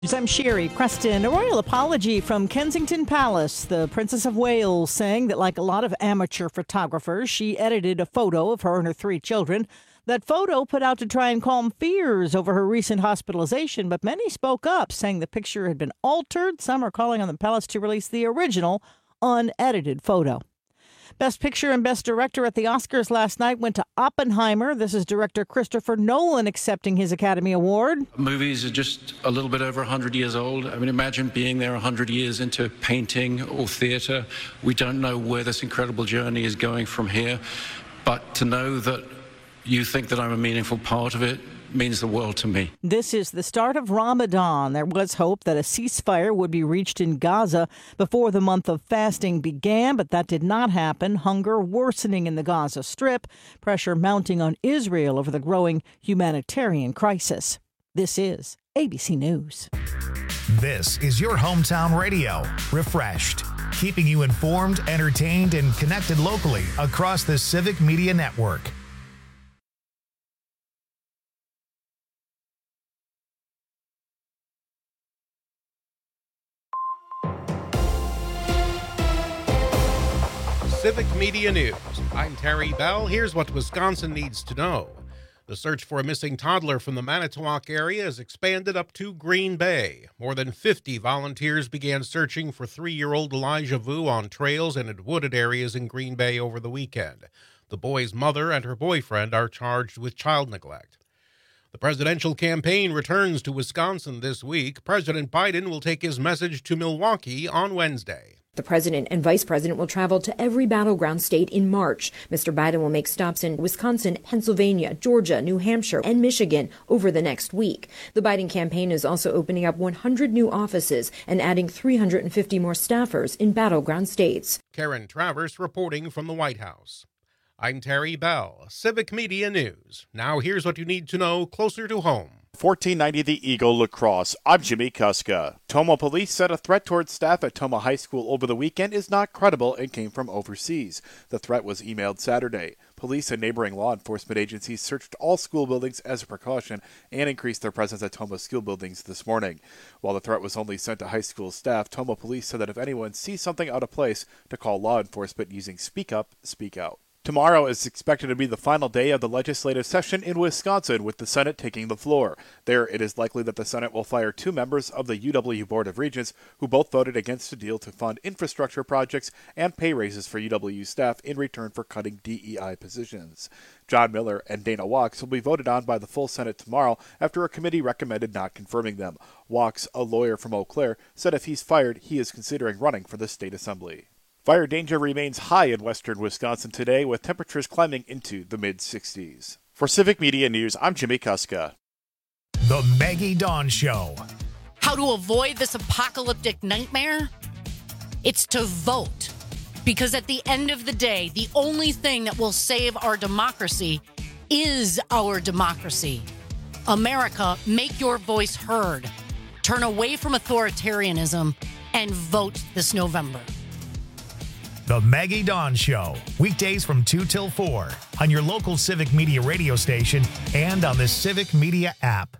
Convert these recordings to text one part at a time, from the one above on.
I'm Sherry Preston. A royal apology from Kensington Palace. The Princess of Wales saying that, like a lot of amateur photographers, she edited a photo of her and her 3 children. That photo put out to try and calm fears over her recent hospitalization, but many spoke up, saying the picture had been altered. Some are calling on the palace to release the original, unedited photo. Best Picture and Best Director at the Oscars last night went to Oppenheimer. This is director Christopher Nolan accepting his Academy Award. Movies are just a little bit over 100 years old. I mean, imagine being there 100 years into painting or theater. We don't know where this incredible journey is going from here, but to know that you think that I'm a meaningful part of it means the world to me. This is the start of Ramadan. There was hope that a ceasefire would be reached in Gaza before the month of fasting began, but that did not happen. Hunger worsening in the Gaza Strip, pressure mounting on Israel over the growing humanitarian crisis. This is ABC News. This is your hometown radio, Refreshed, keeping you informed, entertained, and connected locally across the Civic Media Network. Civic Media News. I'm Terry Bell. Here's what Wisconsin needs to know. The search for a missing toddler from the Manitowoc area has expanded up to Green Bay. More than 50 volunteers began searching for 3-year-old Elijah Vu on trails and in wooded areas in Green Bay over the weekend. The boy's mother and her boyfriend are charged with child neglect. The presidential campaign returns to Wisconsin this week. President Biden will take his message to Milwaukee on Wednesday. The president and vice president will travel to every battleground state in March. Mr. Biden will make stops in Wisconsin, Pennsylvania, Georgia, New Hampshire, and Michigan over the next week. The Biden campaign is also opening up 100 new offices and adding 350 more staffers in battleground states. Karen Travers reporting from the White House. I'm Terry Bell, Civic Media News. Now here's what you need to know closer to home. 1490 The Eagle Lacrosse. I'm Jimmy Kuska. Tomah police said a threat towards staff at Tomah High School over the weekend is not credible and came from overseas. The threat was emailed Saturday. Police and neighboring law enforcement agencies searched all school buildings as a precaution and increased their presence at Tomah school buildings this morning. While the threat was only sent to high school staff, Tomah police said that if anyone sees something out of place, to call law enforcement using Speak Up, Speak Out. Tomorrow is expected to be the final day of the legislative session in Wisconsin, with the Senate taking the floor. There, it is likely that the Senate will fire 2 members of the UW Board of Regents who both voted against a deal to fund infrastructure projects and pay raises for UW staff in return for cutting DEI positions. John Miller and Dana Wachs will be voted on by the full Senate tomorrow after a committee recommended not confirming them. Wachs, a lawyer from Eau Claire, said if he's fired, he is considering running for the state assembly. Fire danger remains high in western Wisconsin today, with temperatures climbing into the mid-60s. For Civic Media News, I'm Jimmy Kuska. The Maggie Dawn Show. How to avoid this apocalyptic nightmare? It's to vote. Because at the end of the day, the only thing that will save our democracy is our democracy. America, make your voice heard. Turn away from authoritarianism and vote this November. The Maggie Dawn Show, weekdays from 2 till 4 on your local Civic Media radio station and on the Civic Media app.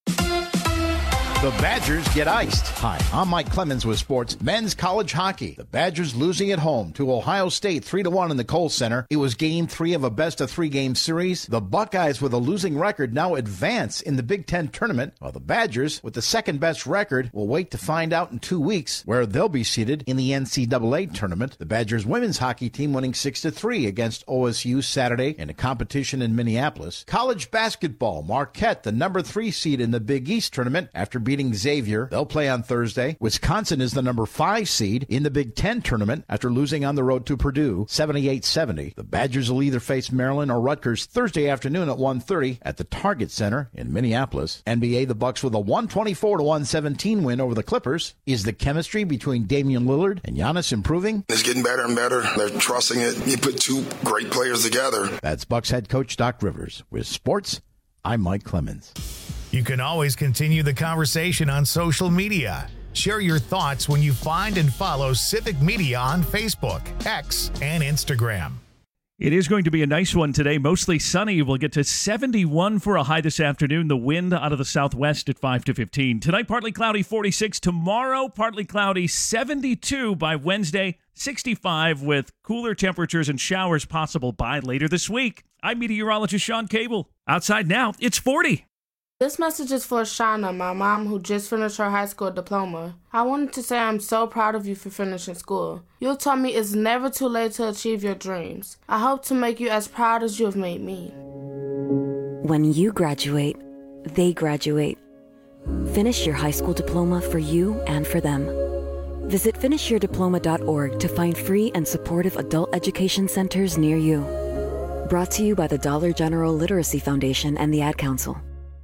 The Badgers get iced. Hi, I'm Mike Clemens with sports. Men's college hockey. The Badgers losing at home to Ohio State 3-1 in the Kohl Center. It was game 3 of a best-of-3 game series. The Buckeyes, with a losing record, now advance in the Big Ten tournament, while the Badgers, with the second-best record, will wait to find out in 2 weeks where they'll be seated in the NCAA tournament. The Badgers women's hockey team winning 6-3 against OSU Saturday in a competition in Minneapolis. College basketball. Marquette, the number 3 seed in the Big East tournament, after beating Xavier. They'll play on Thursday. Wisconsin is the number 5 seed in the Big Ten tournament after losing on the road to Purdue 78-70. The Badgers will either face Maryland or Rutgers Thursday afternoon at 1:30 at the Target Center in Minneapolis. NBA, the Bucks with a 124-117 win over the Clippers. Is the chemistry between Damian Lillard and Giannis improving? It's getting better and better. They're trusting it. You put 2 great players together. That's Bucks head coach Doc Rivers. With sports, I'm Mike Clemens. You can always continue the conversation on social media. Share your thoughts when you find and follow Civic Media on Facebook, X, and Instagram. It is going to be a nice one today. Mostly sunny. We'll get to 71 for a high this afternoon. The wind out of the southwest at 5 to 15. Tonight, partly cloudy, 46. Tomorrow, partly cloudy, 72. By Wednesday, 65 with cooler temperatures and showers possible by later this week. I'm meteorologist Sean Cable. Outside now, it's 40. This message is for Shauna, my mom, who just finished her high school diploma. I wanted to say I'm so proud of you for finishing school. You taught me it's never too late to achieve your dreams. I hope to make you as proud as you have made me. When you graduate, they graduate. Finish your high school diploma for you and for them. Visit finishyourdiploma.org to find free and supportive adult education centers near you. Brought to you by the Dollar General Literacy Foundation and the Ad Council.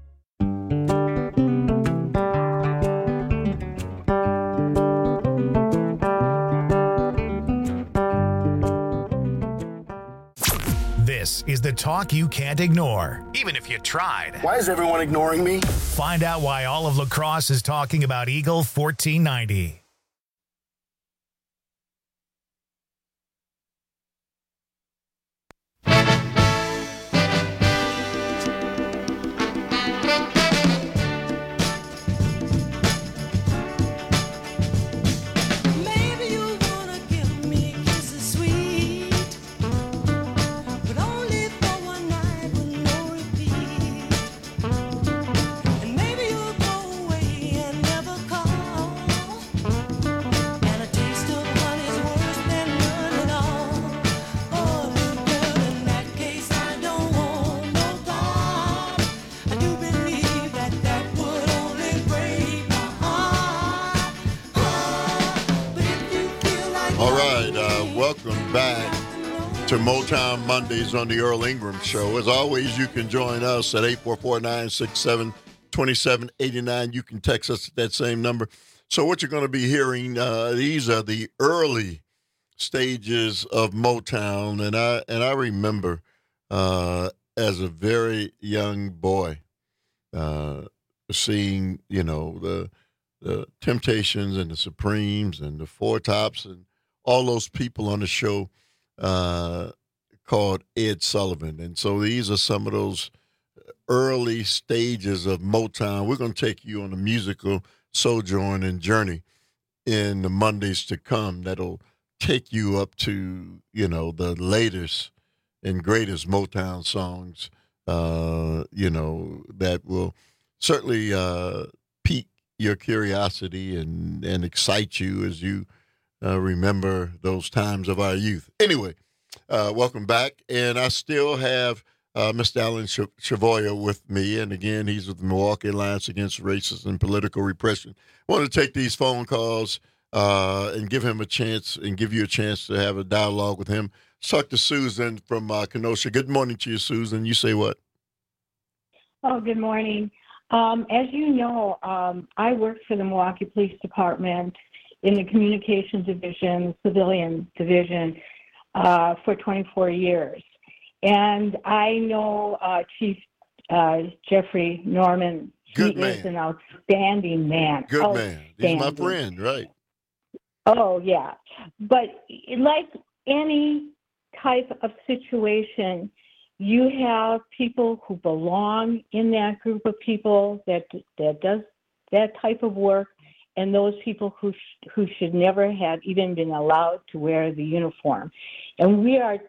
This is the talk you can't ignore, even if you tried. Why is everyone ignoring me? Find out why all of La Crosse is talking about Eagle 1490. Welcome back to Motown Mondays on the Earl Ingram Show. As always, you can join us at 844-967-2789. You can text us at that same number. So what you're going to be hearing, these are the early stages of Motown. And I remember as a very young boy seeing, the Temptations and the Supremes and the Four Tops and all those people on the show called Ed Sullivan. And so these are some of those early stages of Motown. We're going to take you on a musical sojourn and journey in the Mondays to come that'll take you up to, the latest and greatest Motown songs, that will certainly pique your curiosity and excite you as you remember those times of our youth. Anyway, welcome back. And I still have Mr. Alan Chavoya with me. And again, he's with the Milwaukee Alliance Against Racism and Political Repression. I want to take these phone calls and give him a chance and give you a chance to have a dialogue with him. Let's talk to Susan from Kenosha. Good morning to you, Susan. You say what? Oh, good morning. As you know, I worked for the Milwaukee Police Department in the Communications Division, Civilian Division, for 24 years. And I know Chief Jeffrey Norman. Good he man. is an outstanding man. Good man. He's my friend, right? Oh, yeah. But like any type of situation, you have people who belong in that group of people that does that type of work, and those people who should never have even been allowed to wear the uniform. And we are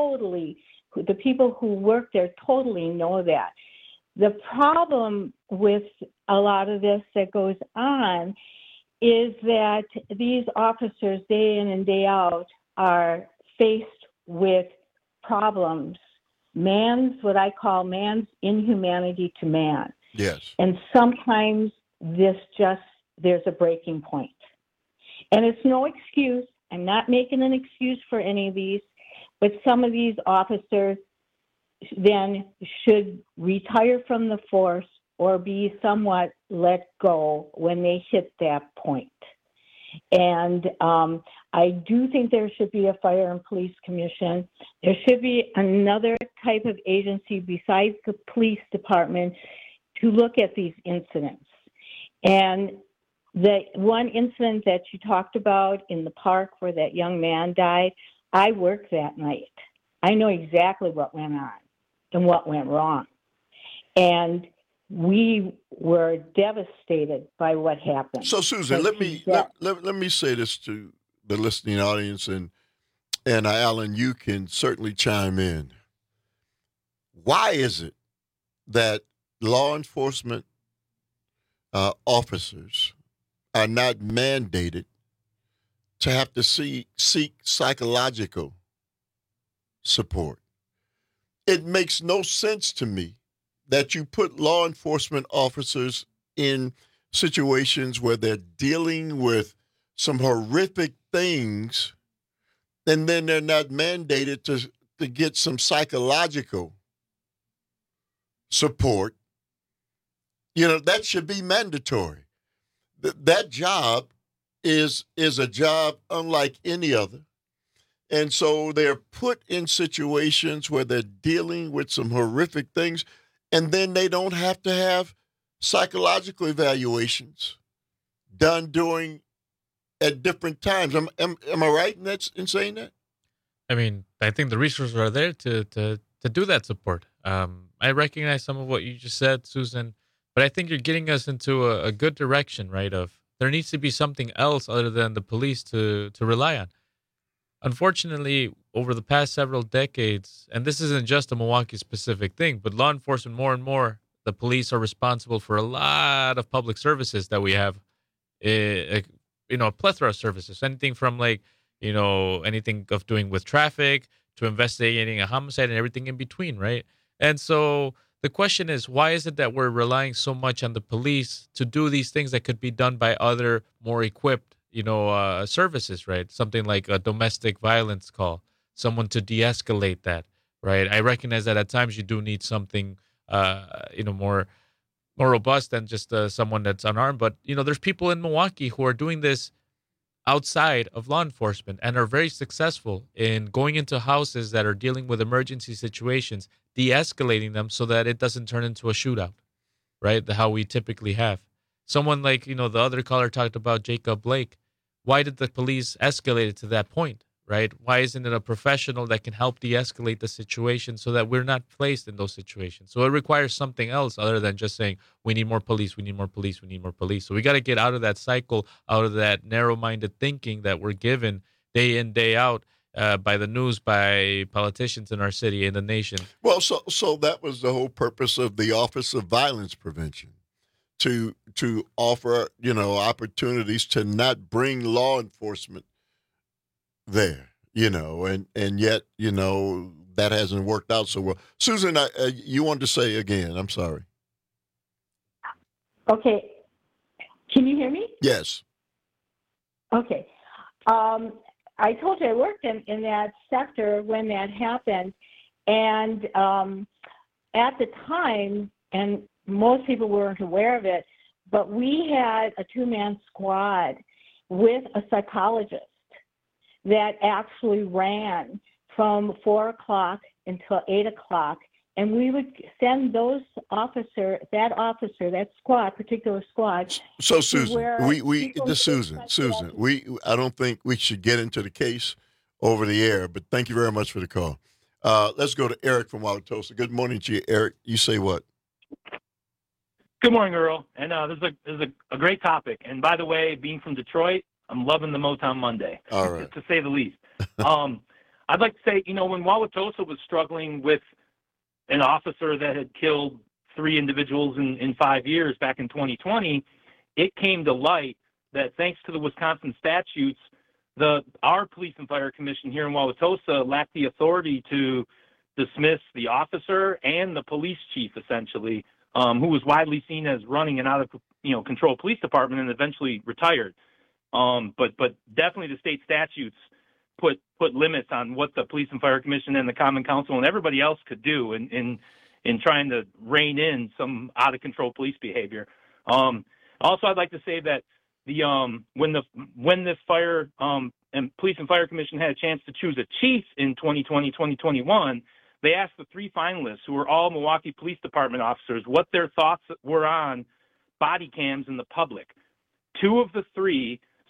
the people who work there totally know that. The problem with a lot of this that goes on is that these officers, day in and day out, are faced with problems. What I call man's inhumanity to man. Yes. And sometimes there's a breaking point. And it's no excuse. I'm not making an excuse for any of these, but some of these officers then should retire from the force or be somewhat let go when they hit that point. And I do think there should be a fire and police commission. There should be another type of agency besides the police department to look at these incidents. And the one incident that you talked about in the park where that young man died, I worked that night. I know exactly what went on and what went wrong. And we were devastated by what happened. So, Susan, let me say this to the listening audience, and Alan, you can certainly chime in. Why is it that law enforcement officers are not mandated to have to seek psychological support? It makes no sense to me that you put law enforcement officers in situations where they're dealing with some horrific things, and then they're not mandated to get some psychological support. You know, that should be mandatory. That job is a job unlike any other. And so they're put in situations where they're dealing with some horrific things, and then they don't have to have psychological evaluations done at different times. Am I right in saying that? I mean, I think the resources are there to do that support. I recognize some of what you just said, Susan, but I think you're getting us into a good direction, right? Of there needs to be something else other than the police to rely on. Unfortunately, over the past several decades, and this isn't just a Milwaukee-specific thing, but law enforcement, more and more, the police are responsible for a lot of public services that we have, a plethora of services, anything from anything of doing with traffic to investigating a homicide and everything in between, right? And so the question is, why is it that we're relying so much on the police to do these things that could be done by other more equipped services, right? Something like a domestic violence call, someone to de-escalate that, right? I recognize that at times you do need something, more robust than just someone that's unarmed. But, there's people in Milwaukee who are doing this outside of law enforcement and are very successful in going into houses that are dealing with emergency situations, de-escalating them so that it doesn't turn into a shootout, right? How we typically have. Someone like, the other caller talked about Jacob Blake. Why did the police escalate it to that point, right? Why isn't it a professional that can help de-escalate the situation so that we're not placed in those situations? So it requires something else other than just saying, we need more police, we need more police, we need more police. So we got to get out of that cycle, out of that narrow-minded thinking that we're given day in, day out by the news, by politicians in our city and the nation. Well, so that was the whole purpose of the Office of Violence Prevention. To offer, opportunities to not bring law enforcement there, and yet, that hasn't worked out so well. Susan, you wanted to say again, I'm sorry. Okay. Can you hear me? Yes. Okay. I told you I worked in that sector when that happened. And at the time, and most people weren't aware of it, but we had a two-man squad with a psychologist that actually ran from 4 o'clock until 8 o'clock. And we would send that particular squad. So Susan, Susan, I don't think we should get into the case over the air, but thank you very much for the call. Let's go to Eric from Wauwatosa. Good morning to you, Eric. You say what? Good morning, Earl. And this is a great topic. And by the way, being from Detroit, I'm loving the Motown Monday, all right, to say the least. I'd like to say, when Wauwatosa was struggling with an officer that had killed 3 individuals in 5 years back in 2020, it came to light that thanks to the Wisconsin statutes, our Police and Fire Commission here in Wauwatosa lacked the authority to dismiss the officer and the police chief, essentially, who was widely seen as running an out-of-control police department and eventually retired. But definitely the state statutes put limits on what the Police and Fire Commission and the Common Council and everybody else could do in trying to rein in some out-of-control police behavior. Also, I'd like to say that when this fire and Police and Fire Commission had a chance to choose a chief in 2020, 2021, they asked the 3 finalists, who were all Milwaukee Police Department officers, what their thoughts were on body cams in the public. 2 of the 3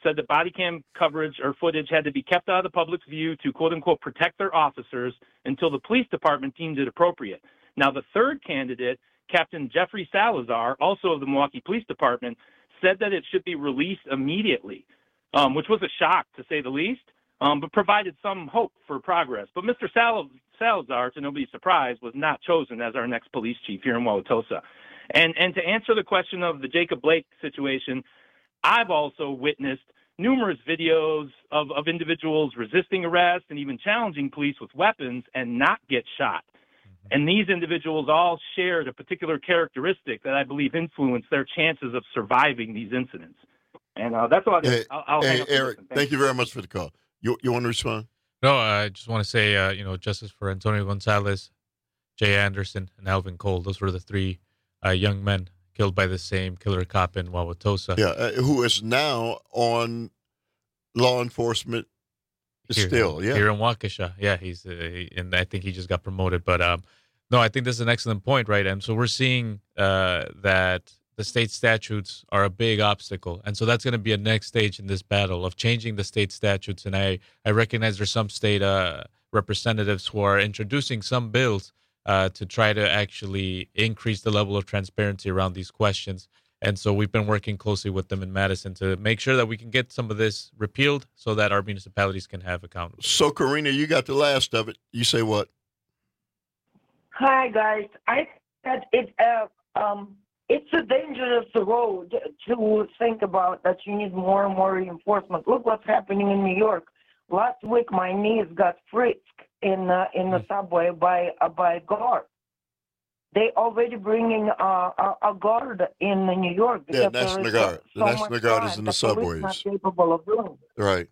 said that body cam coverage or footage had to be kept out of the public's view to, quote unquote, protect their officers until the police department deemed it appropriate. Now, the third candidate, Captain Jeffrey Salazar, also of the Milwaukee Police Department, said that it should be released immediately, which was a shock to say the least, but provided some hope for progress. But Mr. Salazar, to nobody's surprise, was not chosen as our next police chief here in Wauwatosa. And to answer the question of the Jacob Blake situation, I've also witnessed numerous videos of individuals resisting arrest and even challenging police with weapons and not get shot. And these individuals all shared a particular characteristic that I believe influenced their chances of surviving these incidents. And that's all I'll hang up. Eric, thank you very much for the call. You want to respond? No, I just want to say, justice for Antonio Gonzalez, Jay Anderson, and Alvin Cole. Those were the three young men killed by the same killer cop in Wauwatosa. Yeah, who is now on law enforcement still, here in Waukesha. Yeah, he's and I think he just got promoted. But no, I think this is an excellent point, right? And so we're seeing that the state statutes are a big obstacle, and so that's going to be a next stage in this battle of changing the state statutes. And I recognize there's some state representatives who are introducing some bills to try to actually increase the level of transparency around these questions. And so we've been working closely with them in Madison to make sure that we can get some of this repealed so that our municipalities can have accountability. So, Karina, you got the last of it. You say what? Hi, guys. I said it's a dangerous road to think about that you need more and more reinforcement. Look what's happening in New York. Last week, my niece got frisked in the subway by a guard. They already bringing a guard in New York. Yeah, National Guard. The National Guard is in the subways. Not capable of doing it. Right.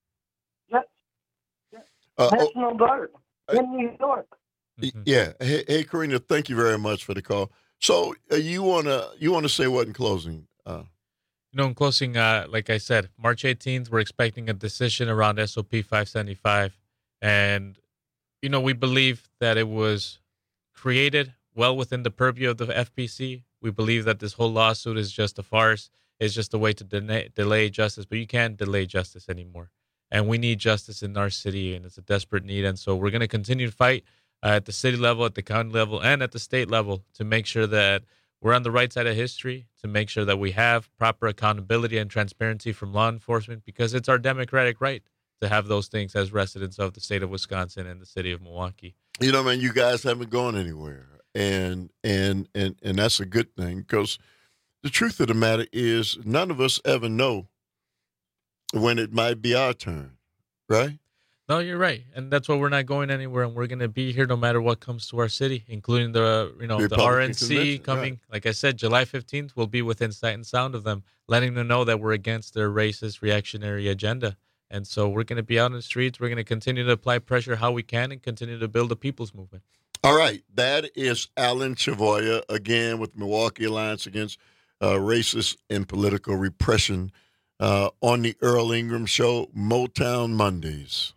National Guard in New York. Yeah. Hey, Karina, thank you very much for the call. So you wanna say what in closing? In closing, like I said, March 18th, we're expecting a decision around SOP 575, and we believe that it was created well within the purview of the FPC. We believe that this whole lawsuit is just a farce. It's just a way to delay justice, but you can't delay justice anymore. And we need justice in our city, and it's a desperate need. And so we're going to continue to fight at the city level, at the county level, and at the state level to make sure that we're on the right side of history, to make sure that we have proper accountability and transparency from law enforcement, because it's our democratic right to have those things as residents of the state of Wisconsin and the city of Milwaukee. Man, you guys haven't gone anywhere. And that's a good thing, because the truth of the matter is none of us ever know when it might be our turn, right? No, you're right. And that's why we're not going anywhere, and we're going to be here no matter what comes to our city, including the RNC coming. Right. Like I said, July 15th, we'll be within sight and sound of them, letting them know that we're against their racist, reactionary agenda. And so we're going to be out in the streets. We're going to continue to apply pressure how we can and continue to build a people's movement. All right. That is Alan Chavoya, again, with Milwaukee Alliance Against Racist and Political Repression on the Earl Ingram Show, Motown Mondays.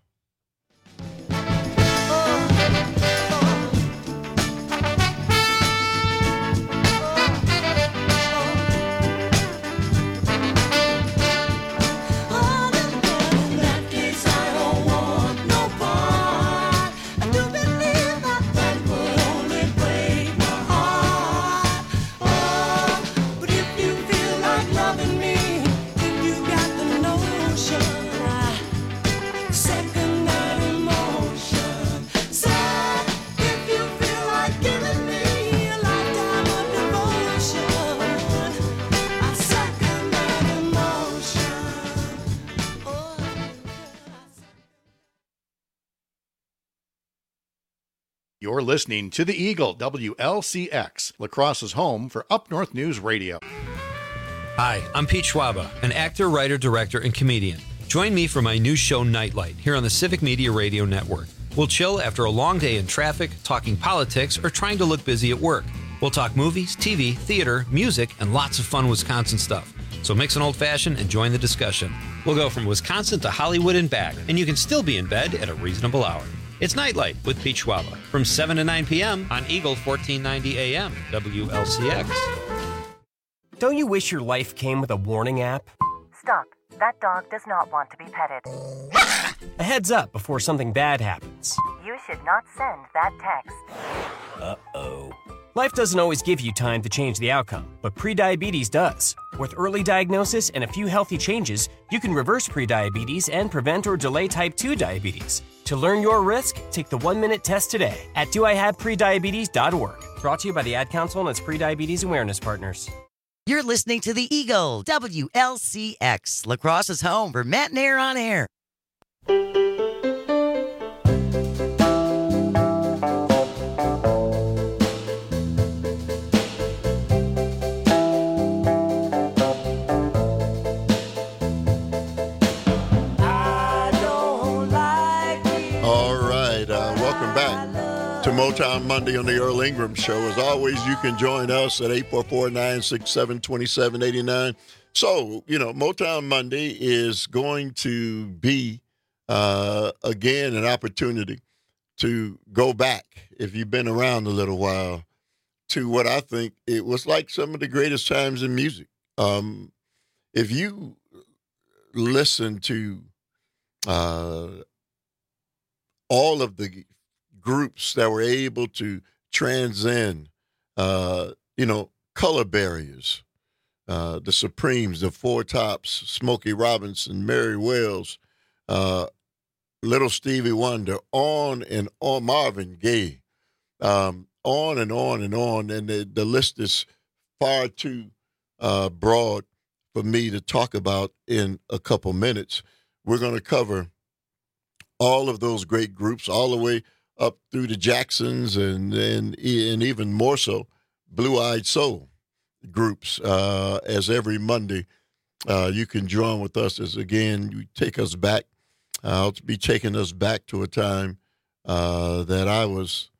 You're listening to The Eagle, WLCX, La Crosse's home for Up North News Radio. Hi, I'm Pete Schwaba, an actor, writer, director, and comedian. Join me for my new show, Nightlight, here on the Civic Media Radio Network. We'll chill after a long day in traffic, talking politics, or trying to look busy at work. We'll talk movies, TV, theater, music, and lots of fun Wisconsin stuff. So mix an old-fashioned and join the discussion. We'll go from Wisconsin to Hollywood and back, and you can still be in bed at a reasonable hour. It's Nightlight with Pete Schwaba from 7 to 9 p.m. on Eagle 1490 AM, WLCX. Don't you wish your life came with a warning app? Stop. That dog does not want to be petted. A heads up before something bad happens. You should not send that text. Uh-oh. Life doesn't always give you time to change the outcome, but prediabetes does. With early diagnosis and a few healthy changes, you can reverse prediabetes and prevent or delay type 2 diabetes. To learn your risk, take the 1-minute test today at doihaveprediabetes.org. Brought to you by the Ad Council and its prediabetes awareness partners. You're listening to the Eagle, WLCX, La Crosse's home for Matt and Air on Air. Motown Monday on the Earl Ingram Show. As always, you can join us at 844-967-2789. So, Motown Monday is going to be, again, an opportunity to go back, if you've been around a little while, to what I think it was like some of the greatest times in music. If you listen to all of the groups that were able to transcend, color barriers, the Supremes, the Four Tops, Smokey Robinson, Mary Wells, Little Stevie Wonder, on and on, Marvin Gaye, on and on and on. And the list is far too broad for me to talk about in a couple minutes. We're going to cover all of those great groups, all the way up through the Jacksons and even more so, Blue-Eyed Soul groups. As every Monday, you can join with us as, again, you take us back. I'll be taking us back to a time that I was,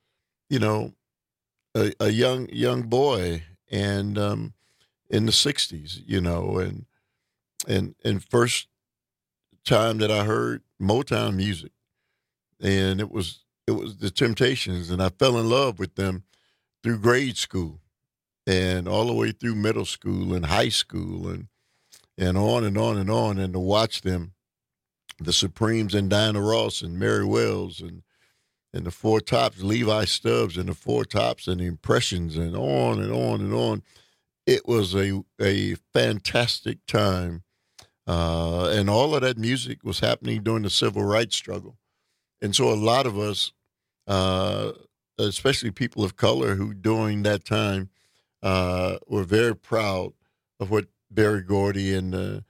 a young boy, and in the 60s, and first time that I heard Motown music, and it was the Temptations, and I fell in love with them through grade school and all the way through middle school and high school and on and on and on, and to watch them, the Supremes and Diana Ross and Mary Wells and the Four Tops, Levi Stubbs and the Four Tops and the Impressions, and on and on and on. It was a fantastic time, and all of that music was happening during the civil rights struggle. And so a lot of us, especially people of color who during that time were very proud of what Berry Gordy and the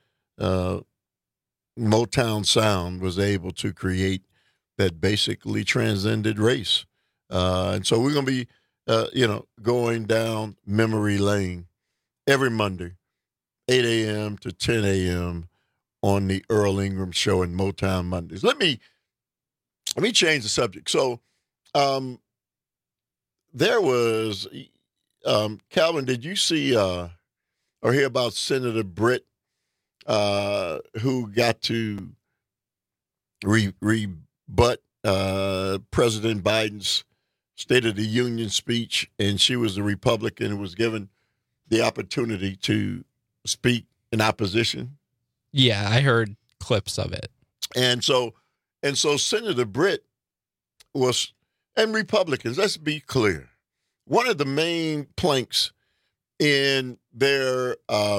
Motown sound was able to create, that basically transcended race. And so we're going to be, going down memory lane every Monday, 8 a.m. to 10 a.m. on the Earl Ingram Show and Motown Mondays. Let me change the subject. So there was, Calvin, did you see or hear about Senator Britt who got to rebut President Biden's State of the Union speech, and she was a Republican and was given the opportunity to speak in opposition? Yeah, I heard clips of it. And so Senator Britt was, and Republicans, let's be clear, one of the main planks in their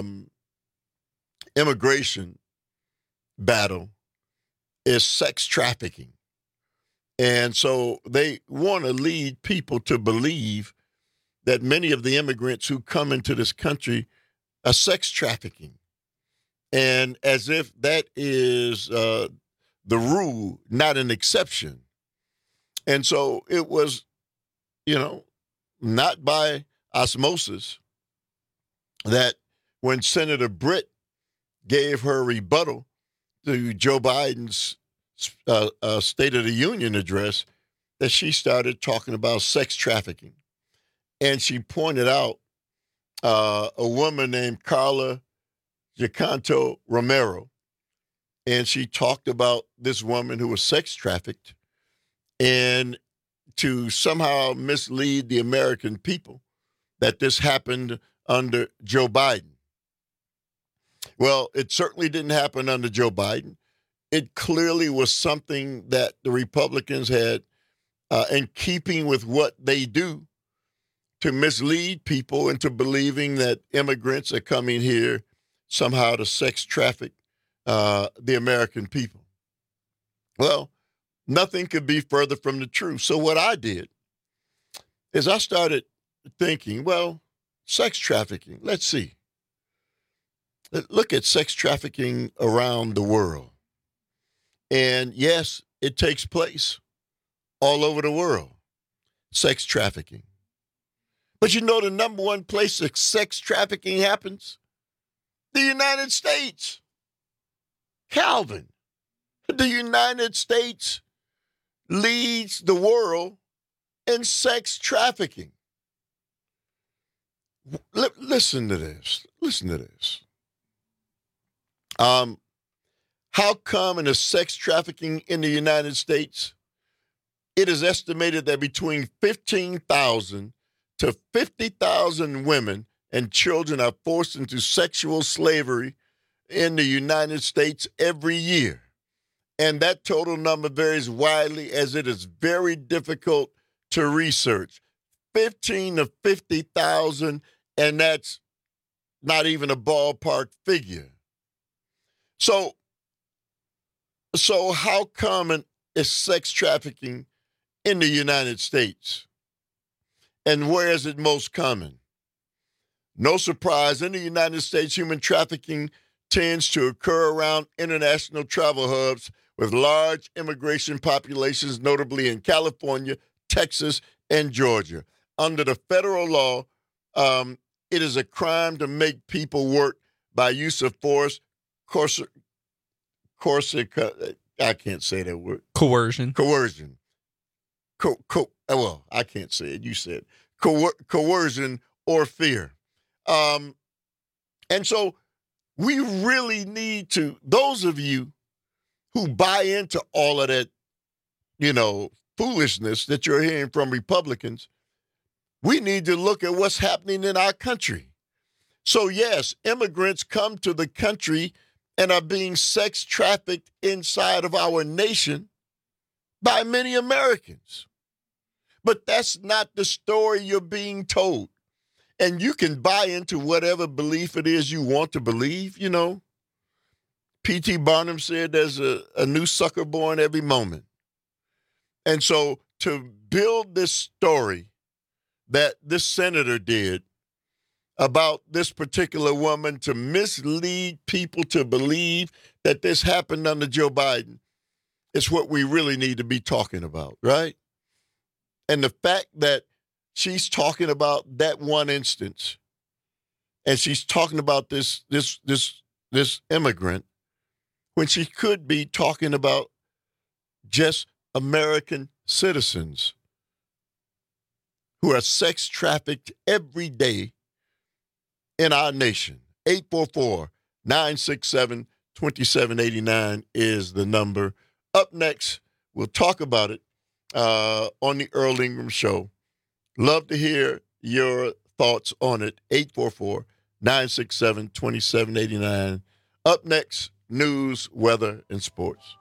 immigration battle is sex trafficking. And so they want to lead people to believe that many of the immigrants who come into this country are sex trafficking. And as if that is the rule, not an exception. And so it was, not by osmosis that when Senator Britt gave her rebuttal to Joe Biden's State of the Union address, that she started talking about sex trafficking. And she pointed out a woman named Carla Giacanto Romero. And she talked about this woman who was sex trafficked, and to somehow mislead the American people that this happened under Joe Biden. Well, it certainly didn't happen under Joe Biden. It clearly was something that the Republicans had in keeping with what they do to mislead people into believing that immigrants are coming here somehow to sex traffic the American people. Well, nothing could be further from the truth. So what I did is I started thinking, well, sex trafficking, let's see. Look at sex trafficking around the world. And yes, it takes place all over the world, sex trafficking. But you know the number one place that sex trafficking happens? The United States. Calvin, the United States leads the world in sex trafficking. Listen to this. Listen to this. How common is sex trafficking in the United States? It is estimated that between 15,000 to 50,000 women and children are forced into sexual slavery in the United States every year. And that total number varies widely as it is very difficult to research. 15 to 50,000, and that's not even a ballpark figure. So how common is sex trafficking in the United States? And where is it most common? No surprise, in the United States, human trafficking tends to occur around international travel hubs with large immigration populations, notably in California, Texas, and Georgia. Under the federal law, it is a crime to make people work by use of force, I can't say that word. Coercion. Well, I can't say it. You said coercion or fear. And so we really need to, those of you who buy into all of that, foolishness that you're hearing from Republicans, we need to look at what's happening in our country. So yes, immigrants come to the country and are being sex trafficked inside of our nation by many Americans. But that's not the story you're being told. And you can buy into whatever belief it is you want to believe, P.T. Barnum said there's a new sucker born every moment. And so to build this story that this senator did about this particular woman to mislead people to believe that this happened under Joe Biden is what we really need to be talking about, right? And the fact that she's talking about that one instance and she's talking about this immigrant when she could be talking about just American citizens who are sex trafficked every day in our nation. 844-967-2789 is the number. Up next, we'll talk about it on the Earl Ingram Show. Love to hear your thoughts on it. 844-967-2789. Up next, news, weather, and sports.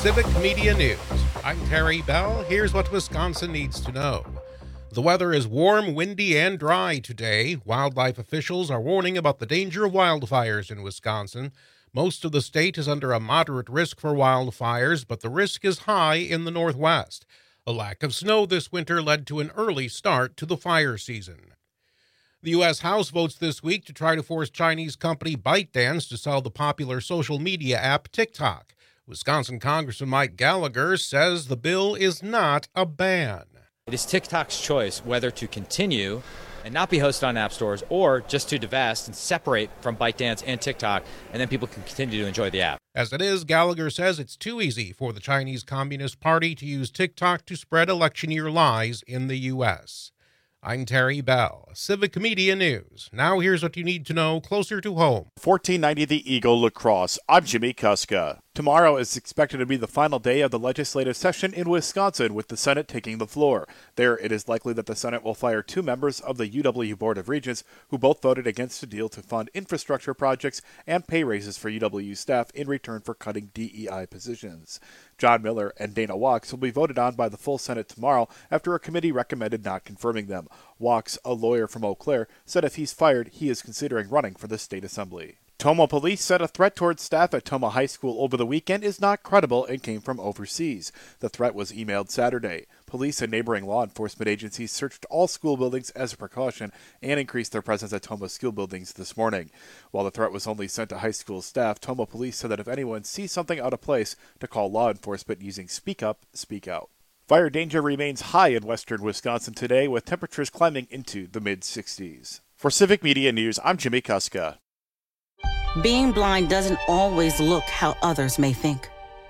Civic Media News. I'm Terry Bell. Here's what Wisconsin needs to know. The weather is warm, windy, and dry today. Wildlife officials are warning about the danger of wildfires in Wisconsin. Most of the state is under a moderate risk for wildfires, but the risk is high in the northwest. A lack of snow this winter led to an early start to the fire season. The U.S. House votes this week to try to force Chinese company ByteDance to sell the popular social media app TikTok. Wisconsin Congressman Mike Gallagher says the bill is not a ban. It is TikTok's choice whether to continue and not be hosted on app stores or just to divest and separate from ByteDance and TikTok, and then people can continue to enjoy the app. As it is, Gallagher says it's too easy for the Chinese Communist Party to use TikTok to spread election year lies in the U.S. I'm Terry Bell, Civic Media News. Now here's what you need to know closer to home. 1490 The Eagle Lacrosse. I'm Jimmy Kuska. Tomorrow is expected to be the final day of the legislative session in Wisconsin, with the Senate taking the floor. There, it is likely that the Senate will fire 2 members of the UW Board of Regents who both voted against a deal to fund infrastructure projects and pay raises for UW staff in return for cutting DEI positions. John Miller and Dana Wachs will be voted on by the full Senate tomorrow after a committee recommended not confirming them. Wachs, a lawyer from Eau Claire, said if he's fired, he is considering running for the state assembly. Tomah police said a threat towards staff at Tomah High School over the weekend is not credible and came from overseas. The threat was emailed Saturday. Police and neighboring law enforcement agencies searched all school buildings as a precaution and increased their presence at Tomah school buildings this morning. While the threat was only sent to high school staff, Tomah police said that if anyone sees something out of place, to call law enforcement using Speak Up, Speak Out. Fire danger remains high in western Wisconsin today, with temperatures climbing into the mid-60s. For Civic Media News, I'm Jimmy Kuska. Being blind doesn't always look how others may think.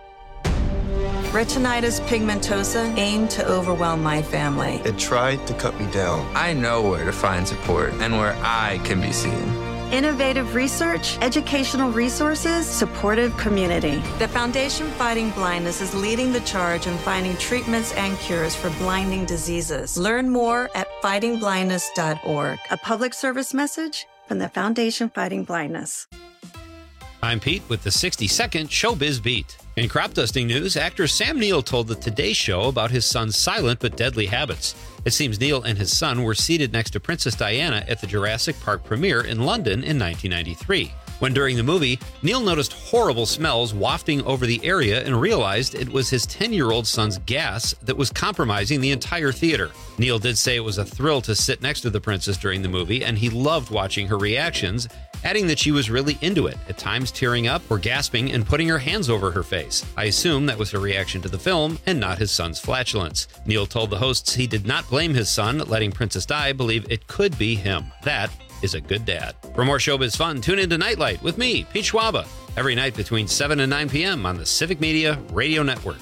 Retinitis pigmentosa aimed to overwhelm my family. It tried to cut me down. I know where to find support and where I can be seen. Innovative research, educational resources, supportive community. The Foundation Fighting Blindness is leading the charge in finding treatments and cures for blinding diseases. Learn more at fightingblindness.org. A public service message from the Foundation Fighting Blindness. I'm Pete with the 60-second Showbiz Beat. In crop dusting news, actor Sam Neill told the Today Show about his son's silent but deadly habits. It seems Neill and his son were seated next to Princess Diana at the Jurassic Park premiere in London in 1993. When during the movie, Neill noticed horrible smells wafting over the area and realized it was his 10-year-old son's gas that was compromising the entire theater. Neill did say it was a thrill to sit next to the princess during the movie, and he loved watching her reactions, adding that she was really into it, at times tearing up or gasping and putting her hands over her face. I assume that was her reaction to the film and not his son's flatulence. Neill told the hosts he did not blame his son, letting Princess Di believe it could be him. That is a good dad. For more showbiz fun, tune into Nightlight with me, Pete Schwaba, every night between 7 and 9 p.m. on the Civic Media Radio Network.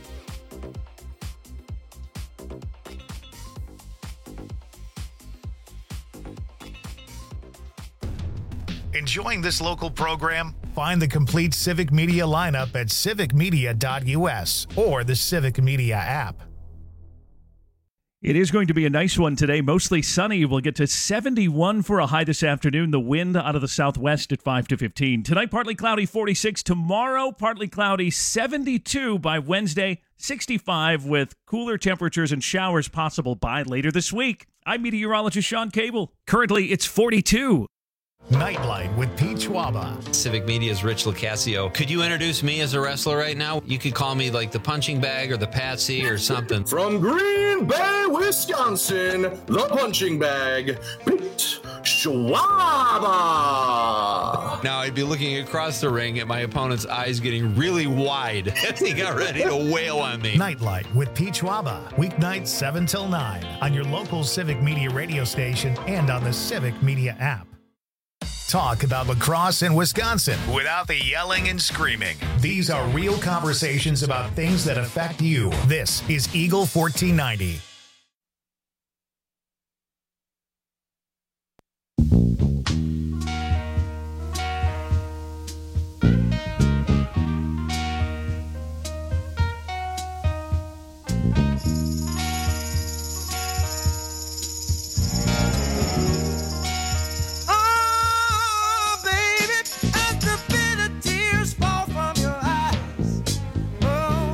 Enjoying this local program? Find the complete Civic Media lineup at civicmedia.us or the Civic Media app. It is going to be a nice one today. Mostly sunny. We'll get to 71 for a high this afternoon. The wind out of the southwest at 5 to 15. Tonight, partly cloudy, 46. Tomorrow, partly cloudy, 72. By Wednesday, 65 with cooler temperatures and showers possible by later this week. I'm meteorologist Sean Cable. Currently, it's 42. Nightlight with Pete Schwaba. Civic Media's Rich Locascio. Could you introduce me as a wrestler right now? You could call me like the punching bag or the Patsy or something. From Green Bay, Wisconsin, the punching bag, Pete Schwaba. Now I'd be looking across the ring at my opponent's eyes getting really wide as he got ready to wail on me. Nightlight with Pete Schwaba. Weeknights 7 till 9 on your local Civic Media radio station and on the Civic Media app. Talk about lacrosse in Wisconsin without the yelling and screaming. These are real conversations about things that affect you. This is Eagle 1490. Oh,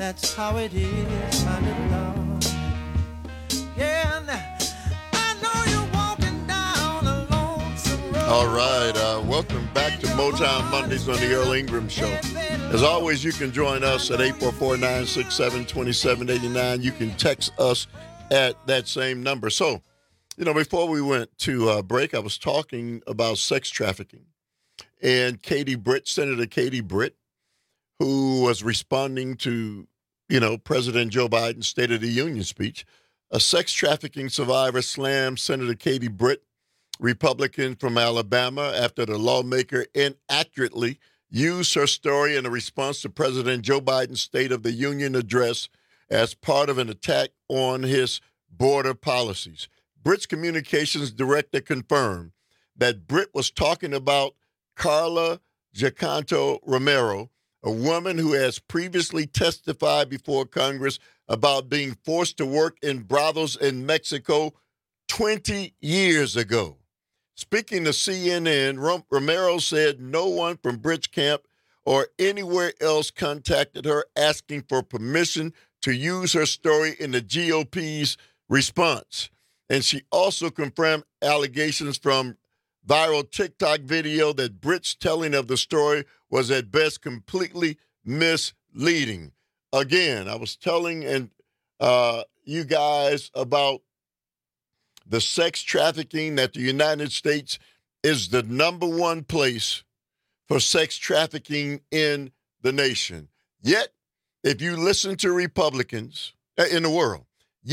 that's how it is, my little love. Yeah, I know you're walking down a lonesome road. All right, welcome back to Motown Mondays on the Earl Ingram Show. As always, you can join us at 844-967-2789. You can text us at that same number. So, before we went to break, I was talking about sex trafficking. And Senator Katie Britt, who was responding to, President Joe Biden's State of the Union speech, a sex trafficking survivor slammed Senator Katie Britt, Republican from Alabama, after the lawmaker inaccurately used her story in a response to President Joe Biden's State of the Union address as part of an attack on his border policies. Britt's communications director confirmed that Britt was talking about Carla Giacanto Romero, a woman who has previously testified before Congress about being forced to work in brothels in Mexico 20 years ago. Speaking to CNN, Romero said no one from Britt's camp or anywhere else contacted her asking for permission to use her story in the GOP's response. And she also confirmed allegations from viral TikTok video that Britt's telling of the story was at best completely misleading. Again, I was telling you guys about the sex trafficking, that the United States is the number one place for sex trafficking in the nation. Yet, if you listen to Republicans in the world,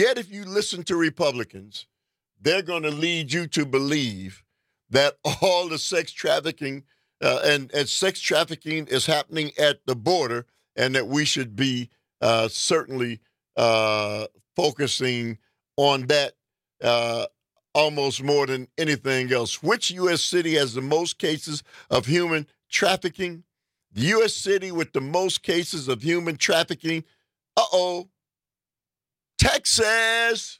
they're going to lead you to believe that all the sex trafficking and sex trafficking is happening at the border, and that we should be certainly focusing on that almost more than anything else. Which U.S. city has the most cases of human trafficking? The U.S. city with the most cases of human trafficking? Texas.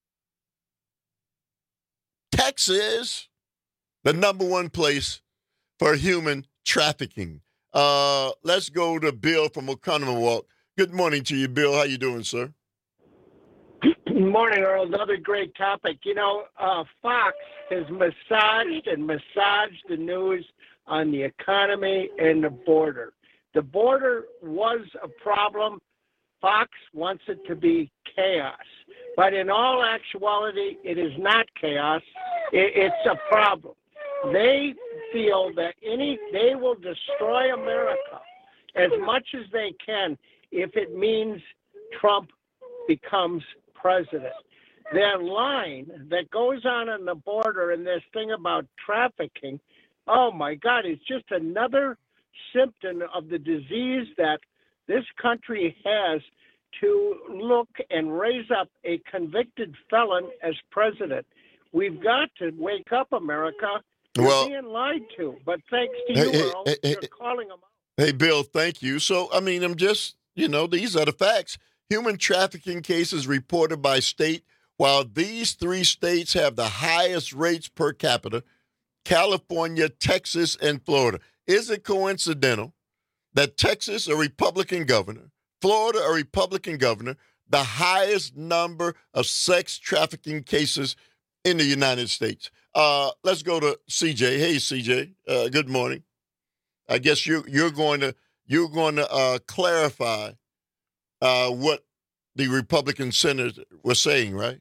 Texas, the number one place for human trafficking. Let's go to Bill from Oconomowoc. Good morning to you, Bill. How you doing, sir? Good morning, Earl. Another great topic. Fox has massaged the news on the economy and the border. The border was a problem. Fox wants it to be chaos. But in all actuality, it is not chaos. It's a problem. They feel that they will destroy America as much as they can if it means Trump becomes president. Their line that goes on the border and this thing about trafficking, oh my God, it's just another symptom of the disease that this country has to look and raise up a convicted felon as president. We've got to wake up, America. We're being lied to. But thanks to you, Earl, you're calling them out. Hey, Bill, thank you. So, I'm just, these are the facts. Human trafficking cases reported by state, while these three states have the highest rates per capita, California, Texas, and Florida. Is it coincidental that Texas, a Republican governor, Florida, a Republican governor, the highest number of sex trafficking cases in the United States? Let's go to CJ. Hey, CJ. Good morning. I guess you're going to clarify what the Republican senator was saying, right?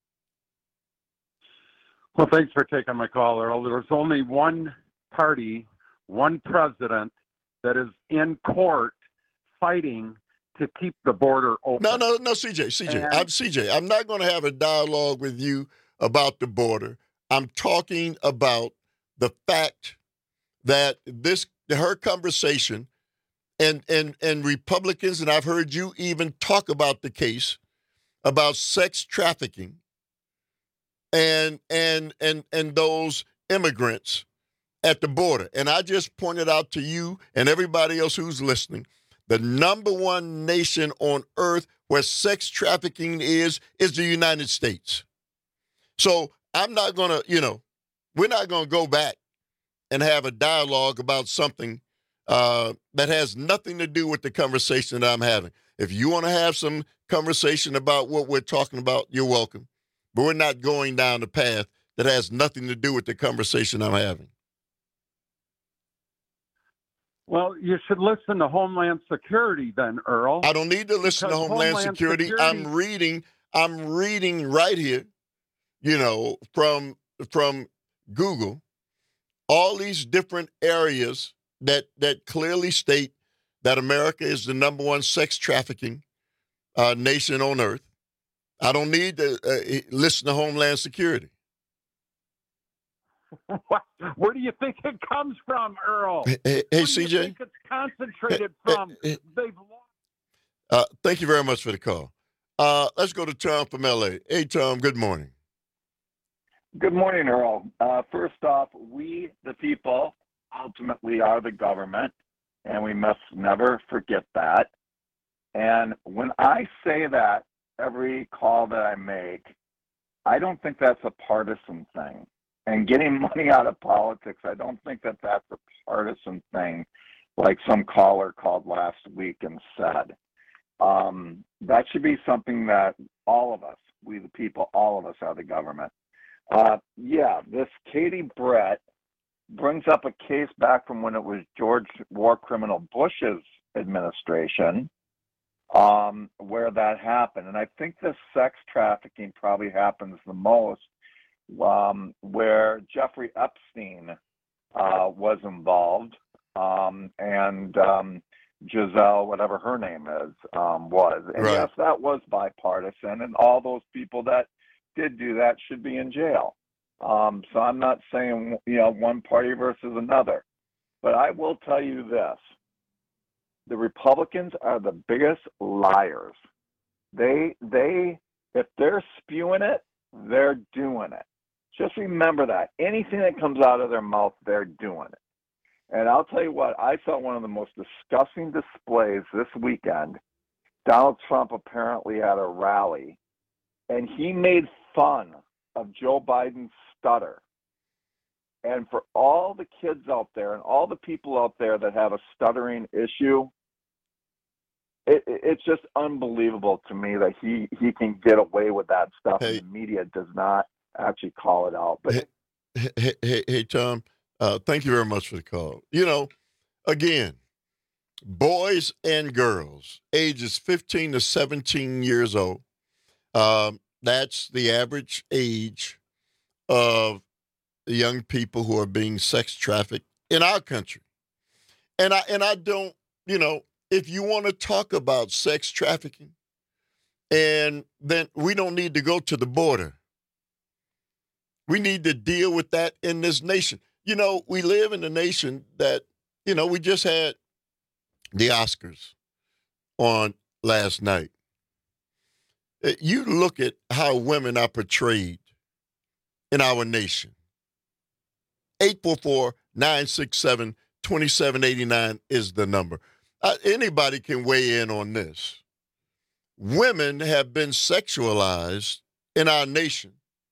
Well, thanks for taking my call, Earl. There's only one party, one president that is in court fighting to keep the border open. No, CJ. I'm not going to have a dialogue with you about the border. I'm talking about the fact that her conversation and Republicans, and I've heard you even talk about the case about sex trafficking and those immigrants at the border. And I just pointed out to you and everybody else who's listening, the number one nation on earth where sex trafficking is the United States. So I'm not going to, we're not going to go back and have a dialogue about something that has nothing to do with the conversation that I'm having. If you want to have some conversation about what we're talking about, you're welcome. But we're not going down the path that has nothing to do with the conversation I'm having. Well, you should listen to Homeland Security then, Earl. I don't need to listen to Homeland Security. I'm reading right here, from Google, all these different areas that clearly state that America is the number one sex trafficking nation on earth. I don't need to listen to Homeland Security. Where do you think it comes from, Earl? Hey, Where CJ. do you think it's concentrated from? They've lost. Thank you very much for the call. Let's go to Tom from L.A. Hey, Tom, good morning. Good morning, Earl. First off, we, the people, ultimately are the government, and we must never forget that. And when I say that, every call that I make, I don't think that's a partisan thing. And getting money out of politics, I don't think that that's a partisan thing, like some caller called last week and said. That should be something that all of us, we the people, all of us are the government. This Katie Brett brings up a case back from when it was George War Criminal Bush's administration, where that happened. And I think this sex trafficking probably happens the most where Jeffrey Epstein was involved, and Giselle, whatever her name is, was. And Right. yes, that was bipartisan, and all those people that did do that should be in jail. So I'm not saying, one party versus another. But I will tell you this. The Republicans are the biggest liars. They if they're spewing it, they're doing it. Just remember that. Anything that comes out of their mouth, they're doing it. And I'll tell you what, I saw one of the most disgusting displays this weekend. Donald Trump apparently at a rally, and he made fun of Joe Biden's stutter. And for all the kids out there and all the people out there that have a stuttering issue, it's just unbelievable to me that he can get away with that stuff, and the media does not actually call it out. But Hey, Tom, thank you very much for the call. Again, boys and girls, ages 15 to 17 years old, that's the average age of the young people who are being sex trafficked in our country. And I don't, if you want to talk about sex trafficking, and then we don't need to go to the border. We need to deal with that in this nation. We live in a nation that, we just had the Oscars on last night. You look at how women are portrayed in our nation. 844-967-2789 is the number. Anybody can weigh in on this. Women have been sexualized in our nation.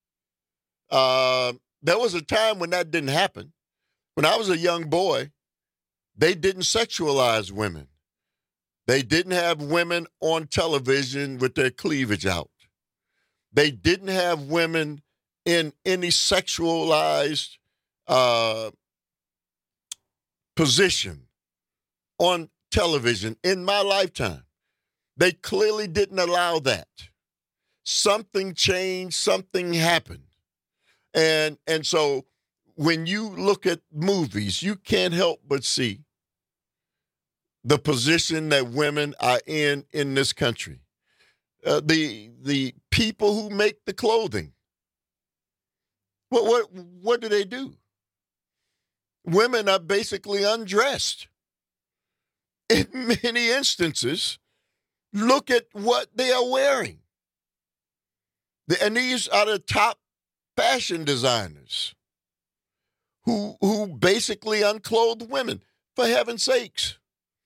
There was a time when that didn't happen. When I was a young boy, they didn't sexualize women. They didn't have women on television with their cleavage out. They didn't have women in any sexualized position on television in my lifetime. They clearly didn't allow that. Something changed, something happened. And so when you look at movies, you can't help but see the position that women are in this country. The people who make the clothing, what do they do? Women are basically undressed. In many instances, look at what they are wearing. And these are the top fashion designers who basically unclothe women, for heaven's sakes.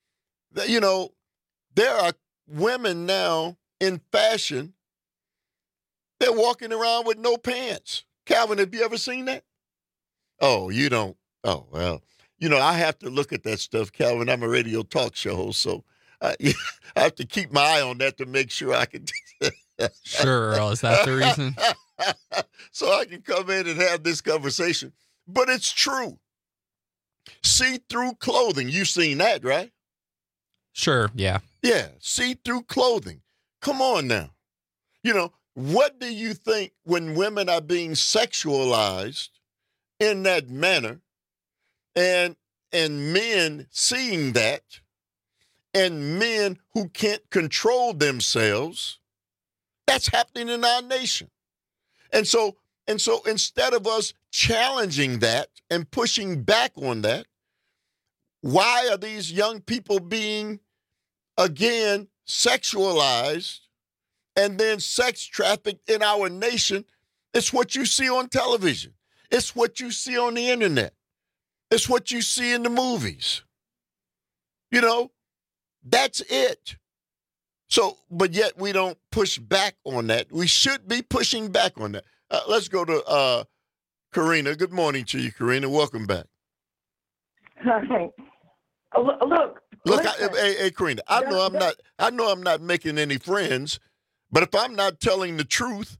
There are women now in fashion, they're walking around with no pants. Calvin, have you ever seen that? Oh, you don't. Oh, well, I have to look at that stuff, Calvin. I'm a radio talk show host, so I have to keep my eye on that to make sure I can. Sure, Earl, is that the reason? So I can come in and have this conversation. But it's true. See-through clothing. You've seen that, right? Sure, yeah. Yeah, see-through clothing. Come on now. You know, what do you think when women are being sexualized in that manner and men seeing that and men who can't control themselves, that's happening in our nation. And so instead of us challenging that and pushing back on that, why are these young people being, again, sexualized and then sex trafficked in our nation? It's what you see on television. It's what you see on the internet. It's what you see in the movies. You know, that's it. So, but yet we don't push back on that. We should be pushing back on that. Let's go to Karina. Good morning to you, Karina. Welcome back. Hi. Look, hey, Karina. I know I'm not making any friends, but if I'm not telling the truth,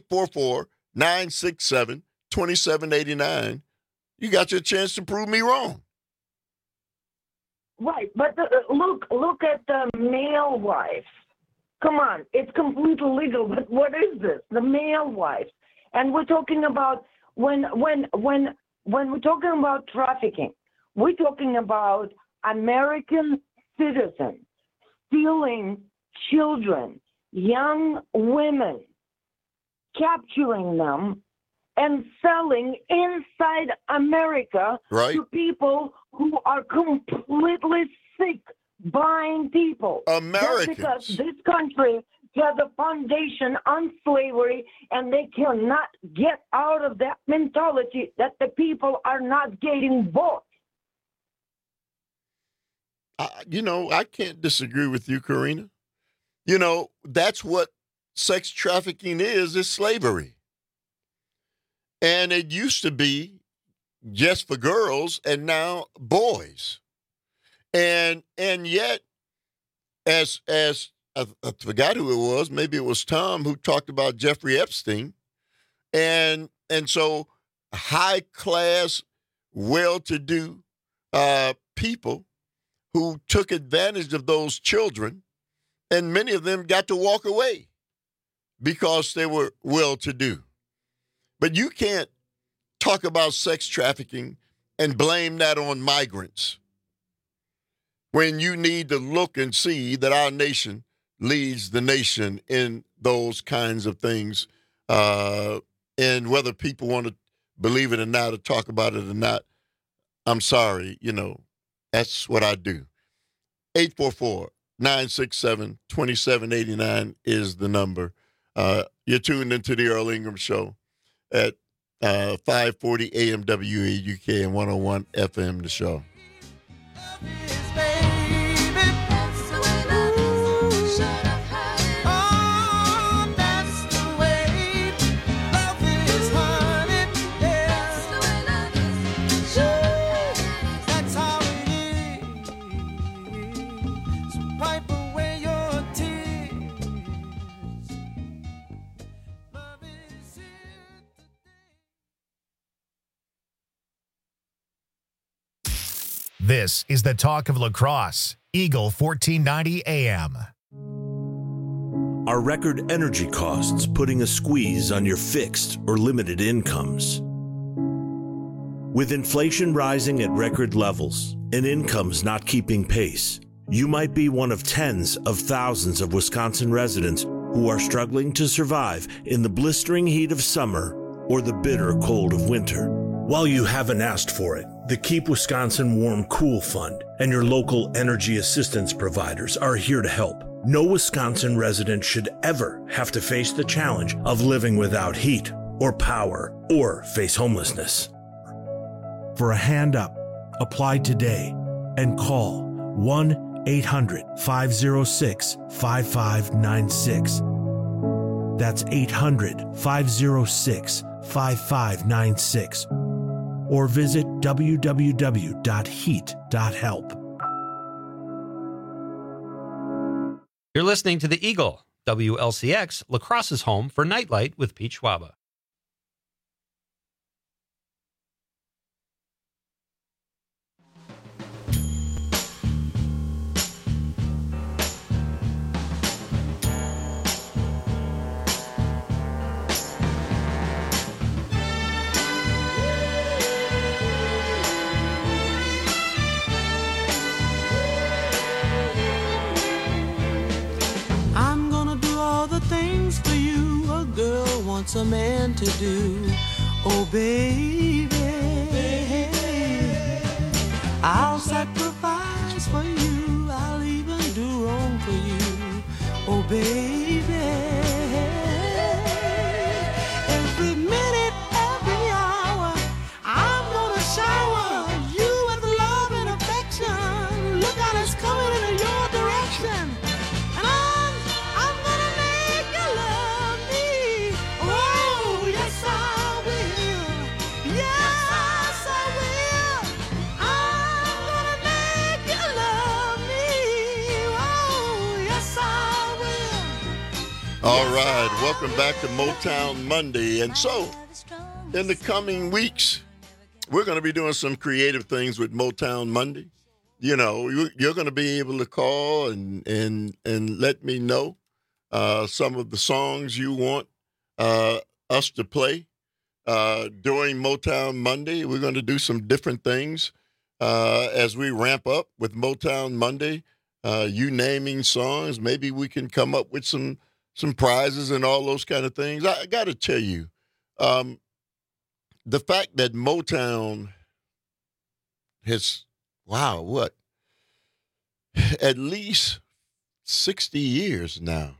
844-967-2789, you got your chance to prove me wrong. Right, but look at the male wife. Come on, it's completely legal, but what is this? The male wife. And we're talking about when we're talking about trafficking, we're talking about American citizens stealing children, young women, capturing them and selling inside America to people who are completely sick buying people. Americans. Just because this country has a foundation on slavery and they cannot get out of that mentality that the people are not getting bought. You know, I can't disagree with you, Karina. You know, that's what sex trafficking is slavery. And it used to be just for girls and now boys. And yet, as I forgot who it was, maybe it was Tom who talked about Jeffrey Epstein. And so high class, well-to-do people who took advantage of those children, and many of them got to walk away because they were well-to-do. But you can't talk about sex trafficking and blame that on migrants when you need to look and see that our nation leads the nation in those kinds of things. And whether people want to believe it or not or talk about it or not, I'm sorry, you know, that's what I do. 844-967-2789 is the number. You're tuned into the Earl Ingram Show at 540 AM WAUK and 101 FM, the show. This is the talk of lacrosse. Eagle 1490 AM. Are record energy costs putting a squeeze on your fixed or limited incomes? With inflation rising at record levels and incomes not keeping pace, you might be one of tens of thousands of Wisconsin residents who are struggling to survive in the blistering heat of summer or the bitter cold of winter. While you haven't asked for it, the Keep Wisconsin Warm Cool Fund and your local energy assistance providers are here to help. No Wisconsin resident should ever have to face the challenge of living without heat or power or face homelessness. For a hand up, apply today and call 1-800-506-5596. That's 800-506-5596. Or visit www.heat.help. You're listening to The Eagle, WLCX, La Crosse's home for Nightlight with Pete Schwaba. I'm gonna do all the things for you a girl wants a man to do. Oh, baby, I'll sacrifice for you. I'll even do wrong for you. Oh, baby, every minute, every hour, I'm gonna shower you with love and affection. Look out, it's coming in your direction. And I'm gonna make you love me. Oh, yes, I will. Yes, I will. I'm gonna make you love me. Oh, yes, I will. All right, welcome back to Motown Monday. And so, in the coming weeks, we're going to be doing some creative things with Motown Monday. You know, you're going to be able to call and let me know some of the songs you want us to play during Motown Monday. We're going to do some different things as we ramp up with Motown Monday. You naming songs, maybe we can come up with some prizes and all those kind of things. I got to tell you, the fact that Motown has, at least 60 years now,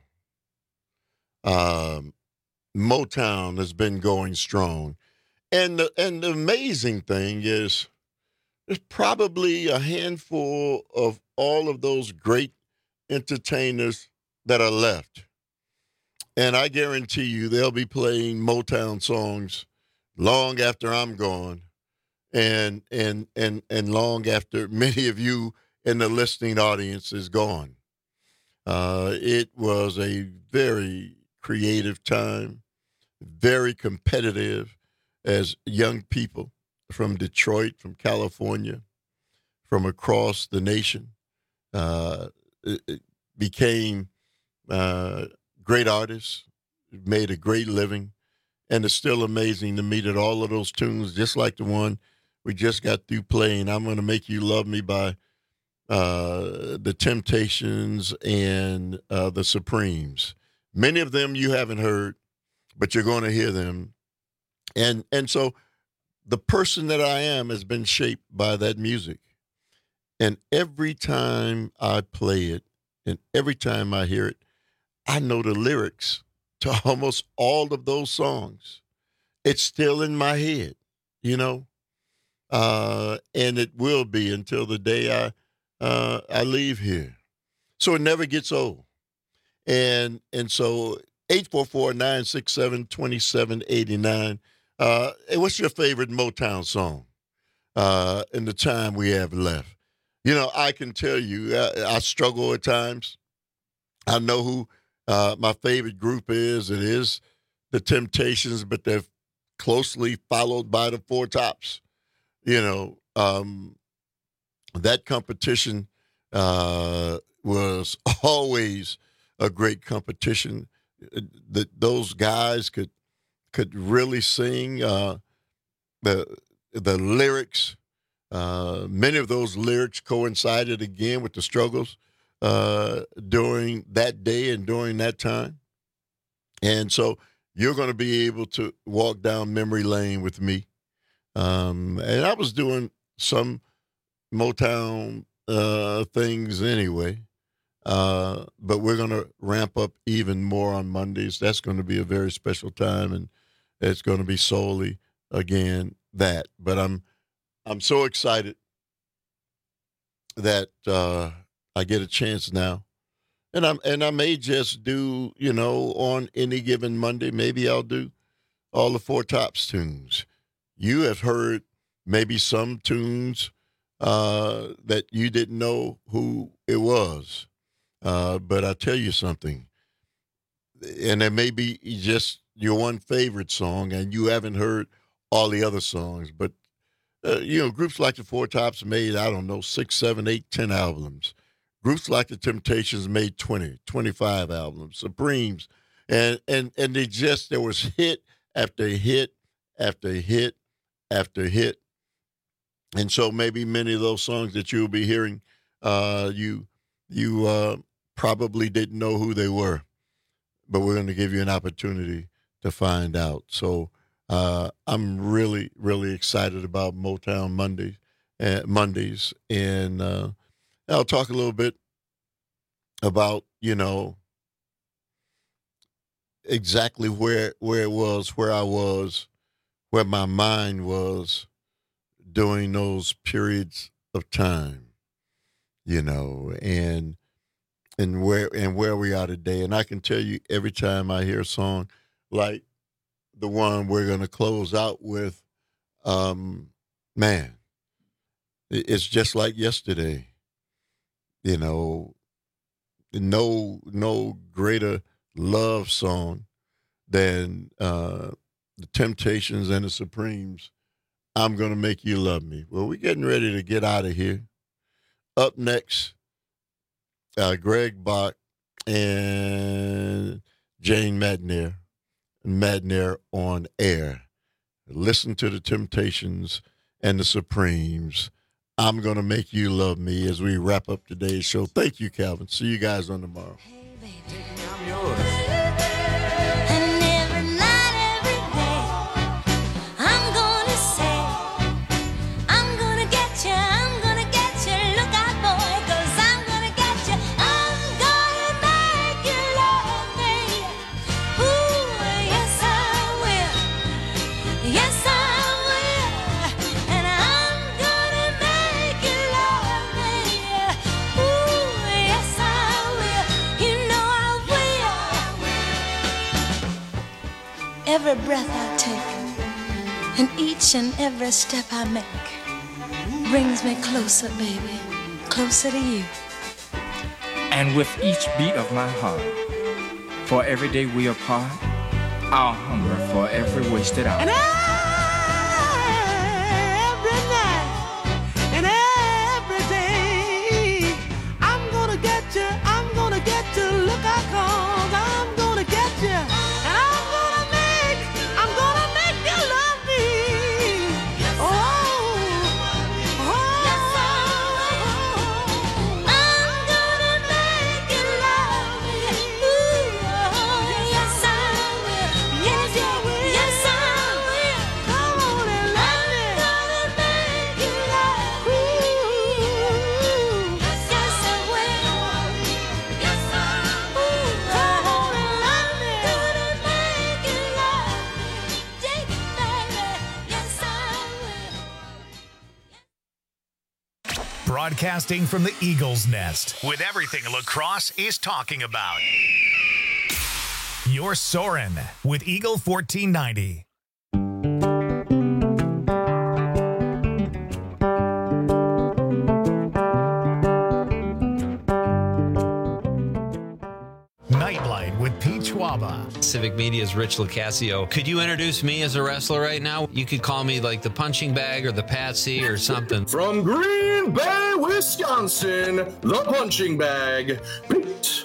Motown has been going strong. And the amazing thing is there's probably a handful of all of those great entertainers that are left. And I guarantee you they'll be playing Motown songs long after I'm gone and long after many of you in the listening audience is gone. It was a very creative time, very competitive as young people from Detroit, from California, from across the nation it became great artists, made a great living, and it's still amazing to me that all of those tunes, just like the one we just got through playing, I'm Gonna Make You Love Me by the Temptations and the Supremes. Many of them you haven't heard, but you're going to hear them. And so the person that I am has been shaped by that music. And every time I play it and every time I hear it, I know the lyrics to almost all of those songs. It's still in my head, you know, and it will be until the day I leave here. So it never gets old. And so 844-967-2789. What's your favorite Motown song in the time we have left? You know, I can tell you, I struggle at times. I know who my favorite group is. It is the Temptations, but they're closely followed by the Four Tops. You know, that competition was always a great competition. Those guys could really sing the lyrics. Many of those lyrics coincided again with the struggles during that day and during that time. And so you're going to be able to walk down memory lane with me. And I was doing some Motown things anyway. But we're going to ramp up even more on Mondays. That's going to be a very special time, and it's going to be solely, again, that. But I'm so excited that I get a chance now. And I may just do, you know, on any given Monday, maybe I'll do all the Four Tops tunes. You have heard maybe some tunes that you didn't know who it was. But I tell you something, and it may be just your one favorite song, and you haven't heard all the other songs. But groups like the Four Tops made, 6, 7, 8, 10 albums. Groups like the Temptations made 20, 25 albums. Supremes, and there was hit after hit after hit after hit. And so maybe many of those songs that you'll be hearing, you probably didn't know who they were, but we're going to give you an opportunity to find out. So I'm really, really excited about Motown Mondays, and I'll talk a little bit about, exactly where it was, where I was, where my mind was during those periods of time, and where we are today. And I can tell you, every time I hear a song like the one we're going to close out with, man, it's just like yesterday. No greater love song than the Temptations and the Supremes, I'm Gonna Make You Love Me. Well, we're getting ready to get out of here. Up next, Greg Bach and Jane Madner on air. Listen to the Temptations and the Supremes. I'm Gonna Make You Love Me as we wrap up today's show. Thank you, Calvin. See you guys on tomorrow. Every breath I take and each and every step I make brings me closer, baby, closer to you. And with each beat of my heart, for every day we apart, I'll hunger for every wasted hour. And every night and every day, I'm gonna get you, look out, 'cause I'm gonna get you. Broadcasting from the Eagles Nest with everything lacrosse is talking about. You're soaring with Eagle 1490. Nightlight with Pete Schwaba. Civic Media's Rich Locascio. Could you introduce me as a wrestler right now? You could call me like the punching bag or the Patsy or something. From Green Bay, Wisconsin, the punching bag, Pete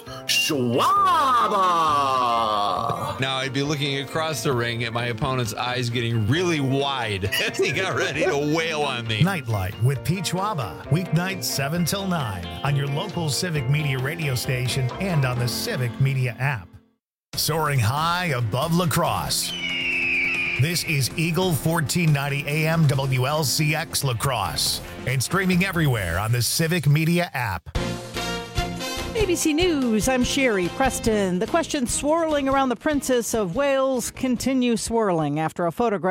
Schwaba. Now I'd be looking across the ring at my opponent's eyes getting really wide as he got ready to wail on me. Nightlight with Pete Schwaba. Weeknights 7 till 9 on your local Civic Media radio station and on the Civic Media app. Soaring high above lacrosse. This is Eagle 1490 AM WLCX Lacrosse and streaming everywhere on the Civic Media app. ABC News, I'm Sherry Preston. The questions swirling around the Princess of Wales continue swirling after a photograph